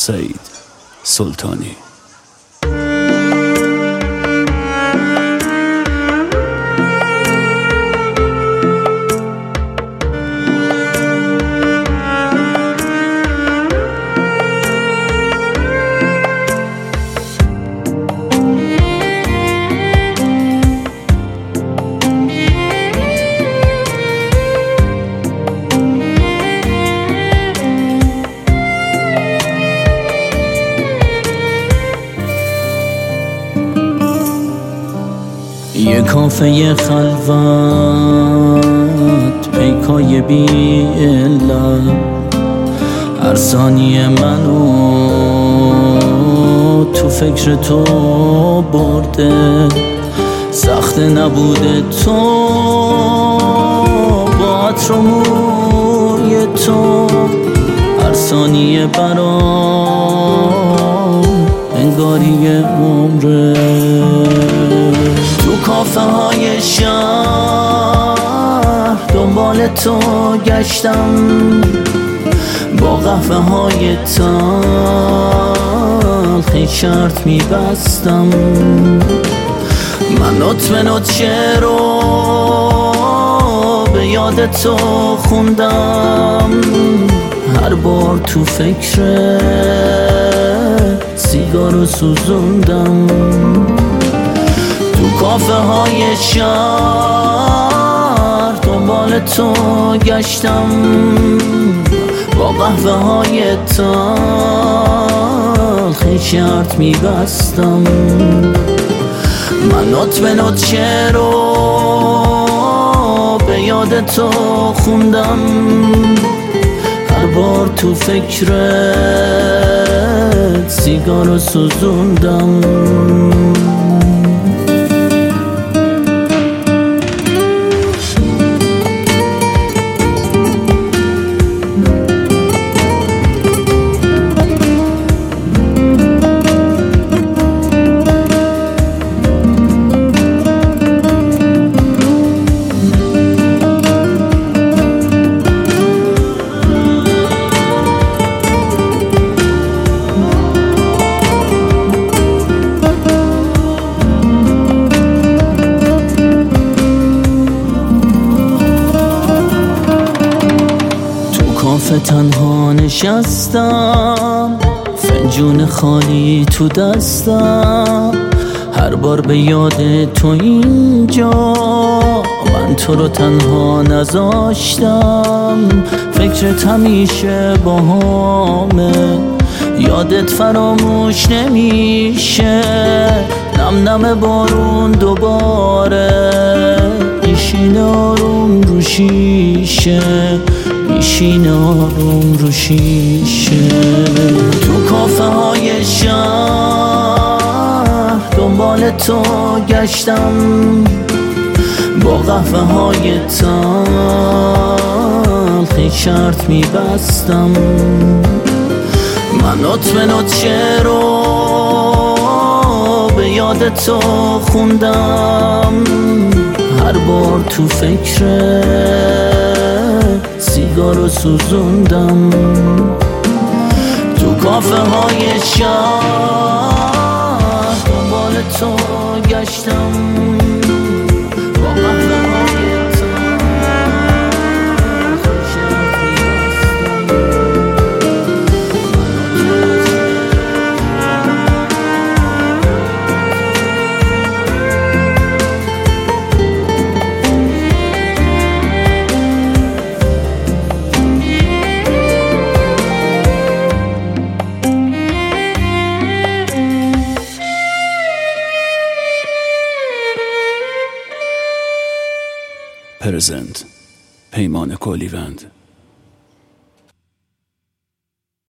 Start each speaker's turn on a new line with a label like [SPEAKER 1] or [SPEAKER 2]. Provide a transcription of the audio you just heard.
[SPEAKER 1] سعید سلطانی.
[SPEAKER 2] یه کافه خلوت پیکای بی علت هر ثانیه منو تو فکر تو برده، سخت نبوده تو با عطر و موی تو هر ثانیه برام انگاری یه عمره. تو کافه های شهر دنبال تو گشتم، با قهوه های تلخی شرط میبستم. من نوت به نوت شعر رو به یاد تو خوندم، هر بار تو فکر سیگارو سوزوندم. تو کافه های شهر دنبال تو گشتم، با قهوه های تلخی شرط میبستم. من نوت به نوت شعر رو به یاد تو خوندم، هر بار تو فکرت سیگارو سوزوندم. کافه تنها نشستم، فنجون خالی تو دستم، هر بار به یاد تو اینجا من تو رو تنها نذاشتم. فکرت همیشه با همه، یادت فراموش نمیشه. نم نم بارون دوباره میشینه آروم رو شیشه، میشینه آروم رو شیشه. تو کافه های شهر دنبال تو گشتم، با قهوه های تلخی شرط میبستم. من نوت به نوت شعر رو به یاد تو خوندم، هر بار تو فکر سیگارو سوزوندم. تو کافه های شهر دنبال تو گشتم، با قهوه های
[SPEAKER 1] پرزنت پیمان کلیوند.